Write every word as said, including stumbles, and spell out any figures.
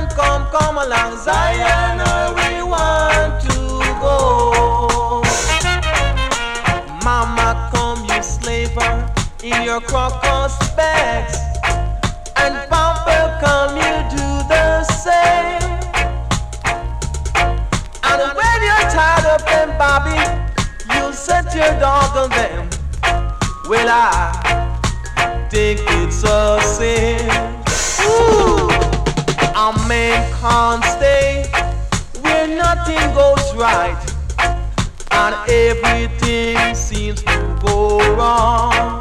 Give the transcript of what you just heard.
come, come along, Zion, we want to go. Mama, come, you slaver, in your crocus bags, and Papa, come, you do the same. And when you're tired of them, Bobby, you'll set your dog on them. Well, I think it's a sin. Ooh, a man can't stay where nothing goes right, and everything seems to go wrong.